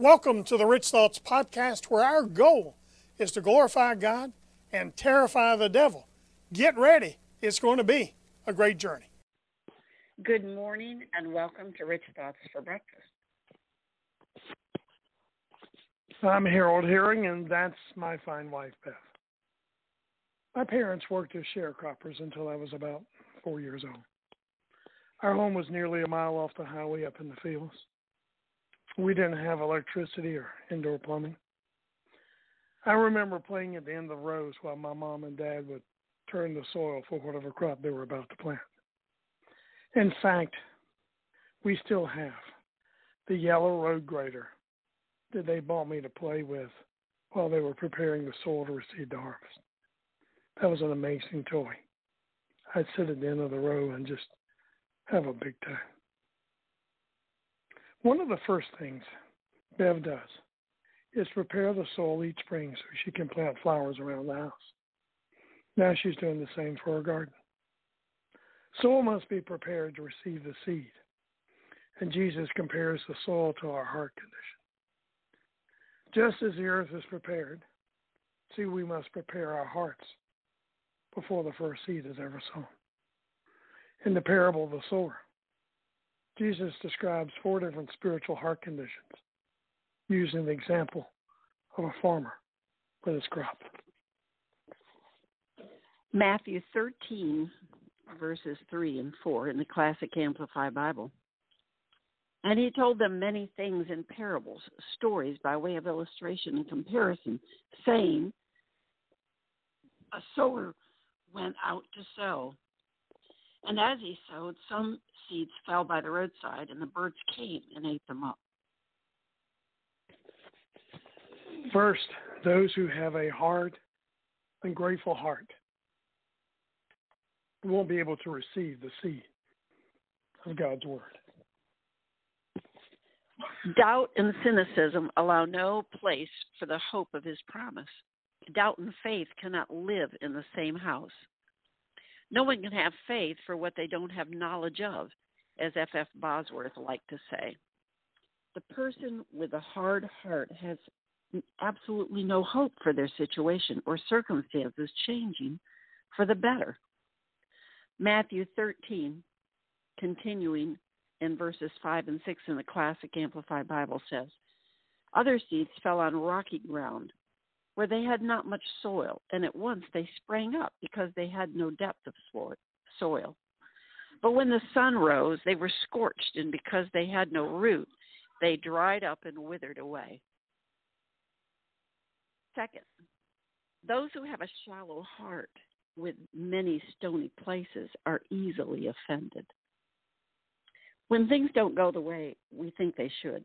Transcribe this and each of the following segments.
Welcome to the Rich Thoughts Podcast, where our goal is to glorify God and terrify the devil. Get ready. It's going to be a great journey. Good morning and welcome to Rich Thoughts for Breakfast. I'm Harold Herring, and that's my fine wife, Beth. My parents worked as sharecroppers until I was about 4 years old. Our home was nearly a mile off the highway up in the fields. We didn't have electricity or indoor plumbing. I remember playing at the end of the rows while my mom and dad would turn the soil for whatever crop they were about to plant. In fact, we still have the yellow road grader that they bought me to play with while they were preparing the soil to receive the harvest. That was an amazing toy. I'd sit at the end of the row and just have a big time. One of the first things Bev does is prepare the soil each spring so she can plant flowers around the house. Now she's doing the same for her garden. Soil must be prepared to receive the seed, and Jesus compares the soil to our heart condition. Just as the earth is prepared, we must prepare our hearts before the first seed is ever sown. In the parable of the sower, Jesus describes 4 different spiritual heart conditions using the example of a farmer with his crop. Matthew 13, verses 3 and 4 in the Classic Amplified Bible. And he told them many things in parables, stories by way of illustration and comparison, saying, a sower went out to sow. And as he sowed, some seeds fell by the roadside, and the birds came and ate them up. First, those who have a hard and grateful heart won't be able to receive the seed of God's word. Doubt and cynicism allow no place for the hope of his promise. Doubt and faith cannot live in the same house. No one can have faith for what they don't have knowledge of, as F.F. Bosworth liked to say. The person with a hard heart has absolutely no hope for their situation or circumstances changing for the better. Matthew 13, continuing in verses 5 and 6 in the Classic Amplified Bible says, other seeds fell on rocky ground, where they had not much soil, and at once they sprang up because they had no depth of soil. But when the sun rose, they were scorched, and because they had no root, they dried up and withered away. Second, those who have a shallow heart with many stony places are easily offended. When things don't go the way we think they should,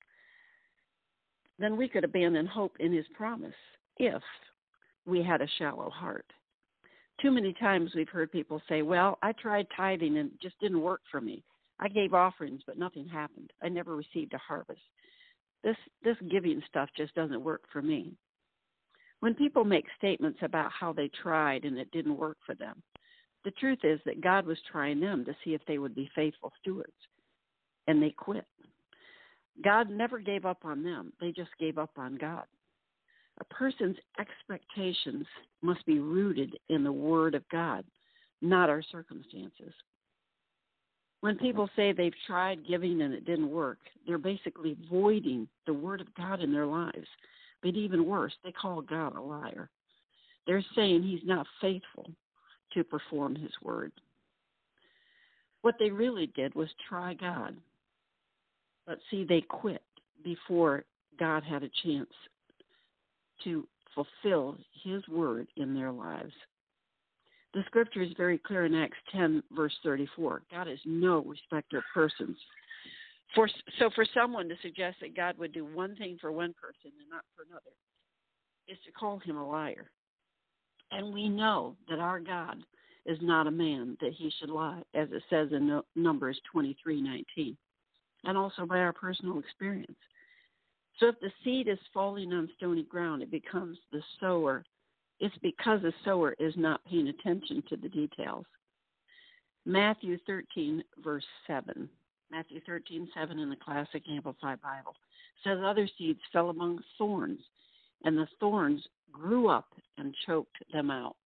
then we could abandon hope in his promise if we had a shallow heart. Too many times we've heard people say, well, I tried tithing and it just didn't work for me. I gave offerings, but nothing happened. I never received a harvest. This giving stuff just doesn't work for me. When people make statements about how they tried and it didn't work for them, the truth is that God was trying them to see if they would be faithful stewards, and they quit. God never gave up on them. They just gave up on God. A person's expectations must be rooted in the Word of God, not our circumstances. When people say they've tried giving and it didn't work, they're basically voiding the Word of God in their lives. But even worse, they call God a liar. They're saying he's not faithful to perform his word. What they really did was try God. But see, they quit before God had a chance to fulfill his word in their lives. The scripture is very clear in Acts 10, verse 34. God is no respecter of persons. So for someone to suggest that God would do one thing for one person and not for another is to call him a liar. And we know that our God is not a man that he should lie, as it says in Numbers 23:19, and also by our personal experience. So if the seed is falling on stony ground, it becomes the sower. It's because the sower is not paying attention to the details. Matthew 13, verse 7. Matthew 13:7 in the Classic Amplified Bible. says other seeds fell among thorns, and the thorns grew up and choked them out.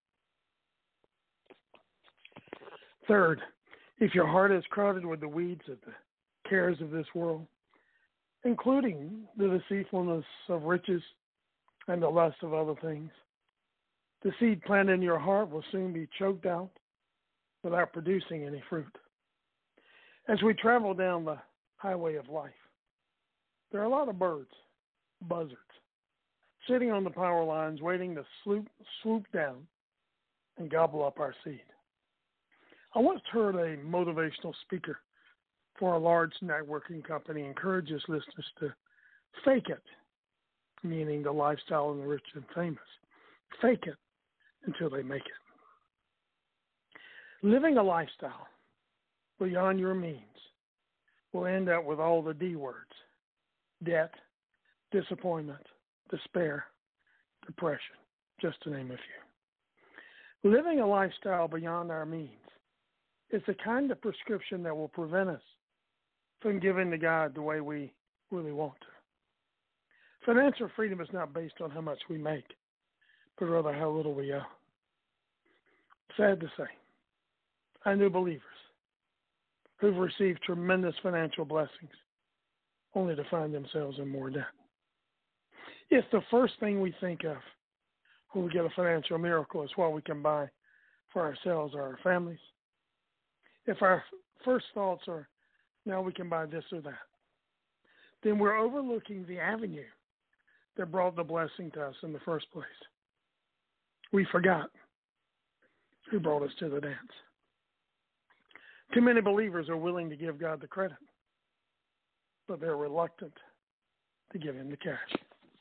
Third, if your heart is crowded with the weeds of the cares of this world, including the deceitfulness of riches and the lust of other things, the seed planted in your heart will soon be choked out without producing any fruit. As we travel down the highway of life, there are a lot of birds, buzzards, sitting on the power lines waiting to swoop down and gobble up our seed. I once heard a motivational speaker for a large networking company encourage his listeners to fake it, meaning the lifestyle of the rich and famous. Fake it until they make it. Living a lifestyle beyond your means will end up with all the D words: debt, disappointment, despair, depression, just to name a few. Living a lifestyle beyond our means is the kind of prescription that will prevent us from giving to God the way we really want to. Financial freedom is not based on how much we make, but rather how little we owe. Sad to say, I knew believers who've received tremendous financial blessings only to find themselves in more debt. If the first thing we think of when we get a financial miracle is what we can buy for ourselves or our families, if our first thoughts are, now we can buy this or that, then we're overlooking the avenue that brought the blessing to us in the first place. We forgot who brought us to the dance. Too many believers are willing to give God the credit, but they're reluctant to give him the cash.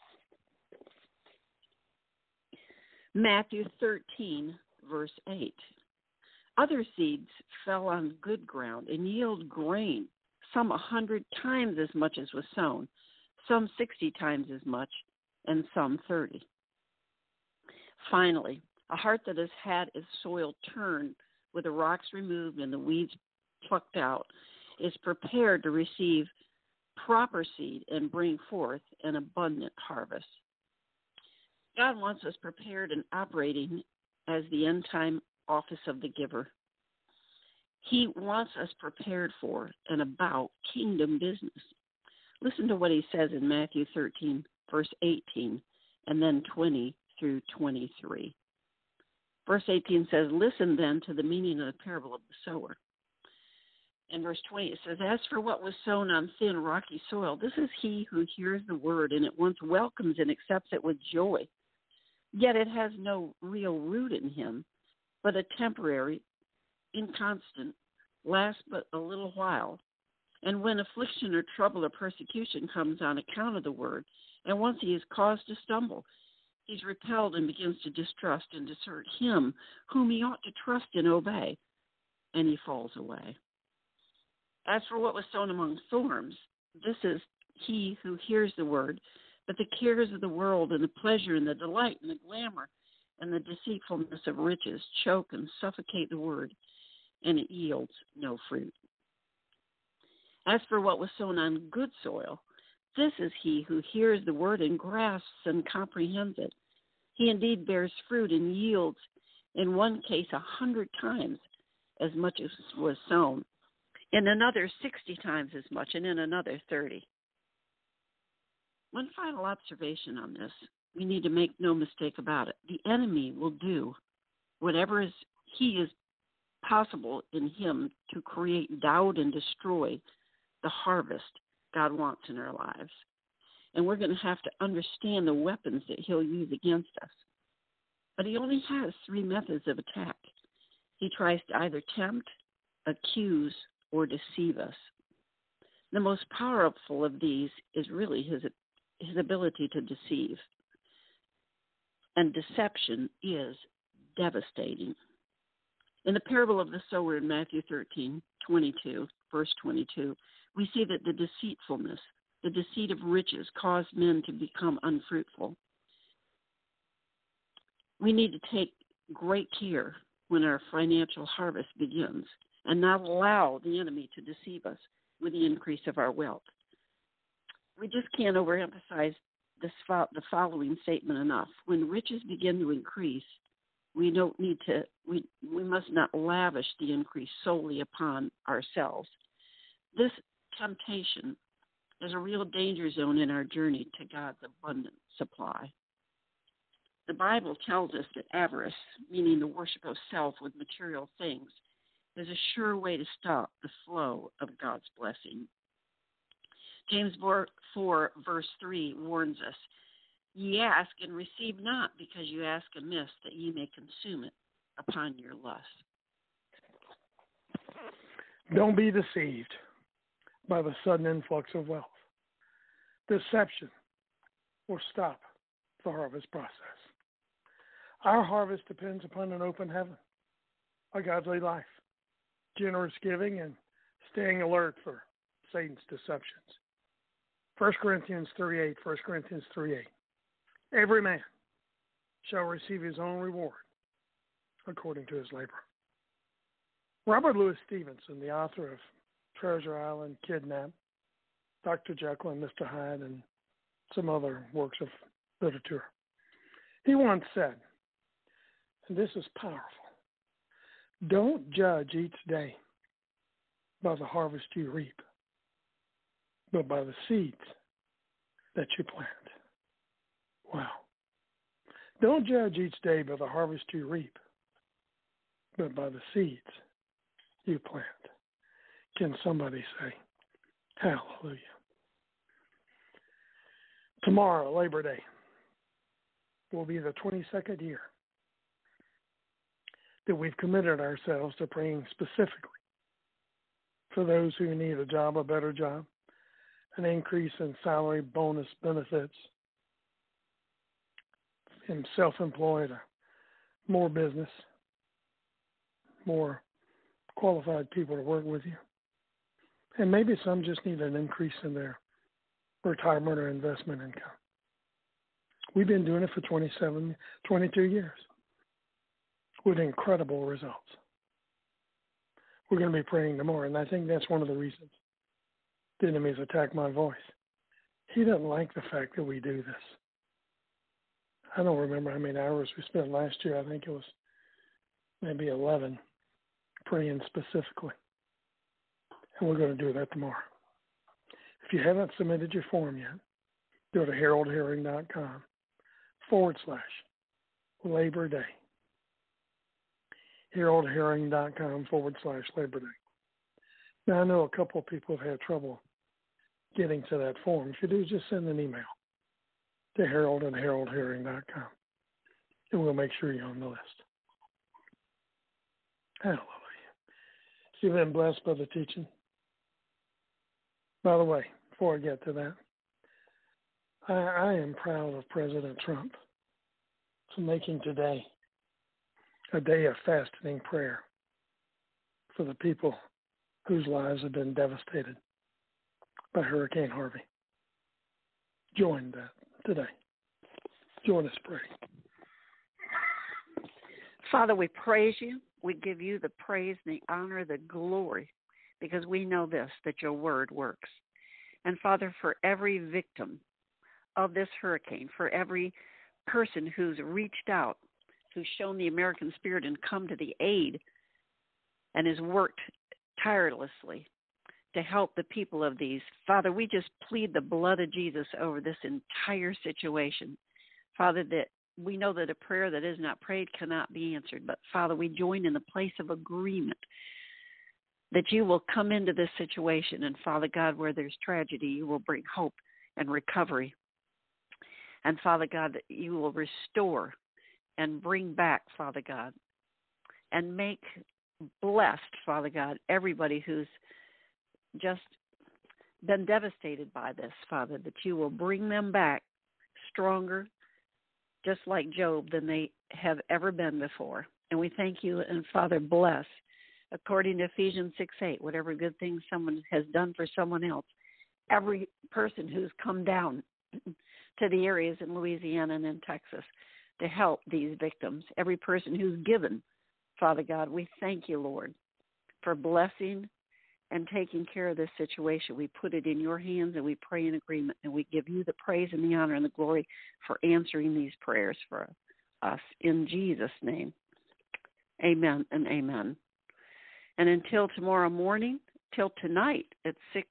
Matthew 13, verse 8. Other seeds fell on good ground and yield grain, some 100 times as much as was sown, some 60 times as much, and some 30. Finally, a heart that has had its soil turned with the rocks removed and the weeds plucked out is prepared to receive proper seed and bring forth an abundant harvest. God wants us prepared and operating as the end-time office of the giver. He wants us prepared for and about kingdom business. Listen to what he says in Matthew 13, verse 18, and then 20 through 23. Verse 18 says, "Listen then to the meaning of the parable of the sower." In verse 20 it says, "As for what was sown on thin, rocky soil, this is he who hears the word and at once welcomes and accepts it with joy. Yet it has no real root in him, but a temporary, inconstant, lasts but a little while. And when affliction or trouble or persecution comes on account of the word, and once he is caused to stumble, he's repelled and begins to distrust and desert him whom he ought to trust and obey, and he falls away. As for what was sown among thorns, this is he who hears the word, but the cares of the world and the pleasure and the delight and the glamour and the deceitfulness of riches choke and suffocate the word, and it yields no fruit. As for what was sown on good soil, this is he who hears the word and grasps and comprehends it. He indeed bears fruit and yields, in one case 100 times as much as was sown, in another 60 times as much, and in another 30. One final observation on this. We need to make no mistake about it. The enemy will do whatever is possible in him to create doubt and destroy the harvest God wants in our lives. And we're going to have to understand the weapons that he'll use against us. But he only has 3 methods of attack. He tries to either tempt, accuse, or deceive us. The most powerful of these is really his ability to deceive. And deception is devastating. In the parable of the sower in Matthew 13:22, verse 22, we see that the deceitfulness, the deceit of riches, cause men to become unfruitful. We need to take great care when our financial harvest begins and not allow the enemy to deceive us with the increase of our wealth. We just can't overemphasize the following statement enough. When riches begin to increase, we must not lavish the increase solely upon ourselves. This temptation is a real danger zone in our journey to God's abundant supply. The Bible tells us that avarice, meaning the worship of self with material things, is a sure way to stop the flow of God's blessing. James 4, verse 3 warns us, "Ye ask and receive not, because you ask amiss, that ye may consume it upon your lust." Don't be deceived by the sudden influx of wealth. Deception will stop the harvest process. Our harvest depends upon an open heaven, a godly life, generous giving, and staying alert for Satan's deceptions. 1 Corinthians 3:8, 1 Corinthians 3:8. Every man shall receive his own reward according to his labor. Robert Louis Stevenson, the author of Treasure Island, Kidnapped, Dr. Jekyll and Mr. Hyde, and some other works of literature, he once said, and this is powerful, don't judge each day by the harvest you reap, but by the seeds that you plant. Wow. Don't judge each day by the harvest you reap, but by the seeds you plant. Can somebody say, hallelujah? Tomorrow, Labor Day, will be the 22nd year that we've committed ourselves to praying specifically for those who need a job, a better job, an increase in salary, bonus, benefits, and self-employed, more business, more qualified people to work with you. And maybe some just need an increase in their retirement or investment income. We've been doing it for 22 years with incredible results. We're going to be praying tomorrow, and I think that's one of the reasons the enemy's attacked my voice. He doesn't like the fact that we do this. I don't remember how many hours we spent last year. I think it was maybe 11 praying specifically. And we're going to do that tomorrow. If you haven't submitted your form yet, go to haroldherring.com/Labor Day. haroldherring.com/Labor Day. Now, I know a couple of people have had trouble getting to that form. If you do, just send an email to harold@haroldherring.com, and we'll make sure you're on the list. Hallelujah. You've been blessed by the teaching. By the way, before I get to that, I am proud of President Trump for making today a day of fasting and prayer for the people whose lives have been devastated by Hurricane Harvey. Join that today. Join us, pray. Father, we praise you. We give you the praise, the honor, the glory, because we know this, that your word works. And Father, for every victim of this hurricane, for every person who's reached out, who's shown the American spirit and come to the aid and has worked tirelessly to help the people of these, Father, we just plead the blood of Jesus over this entire situation. Father, that we know that a prayer that is not prayed cannot be answered. But Father, we join in the place of agreement that you will come into this situation. And Father God, where there's tragedy, you will bring hope and recovery. And Father God, that you will restore and bring back, Father God, and make blessed, Father God, everybody who's just been devastated by this, Father, that you will bring them back stronger, just like Job, than they have ever been before. And we thank you, and Father, bless, according to Ephesians 6:8, whatever good thing someone has done for someone else, every person who's come down to the areas in Louisiana and in Texas to help these victims, every person who's given, Father God, we thank you, Lord, for blessing and taking care of this situation. We put it in your hands, and we pray in agreement, and we give you the praise and the honor and the glory for answering these prayers for us. In Jesus' name, amen and amen. And until tomorrow morning, till tonight at 6,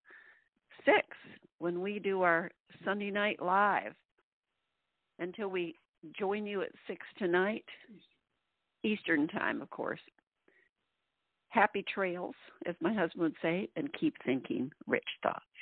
when we do our Sunday night live, until we join you at 6 tonight, Eastern time, of course. Happy trails, as my husband would say, and keep thinking rich thoughts.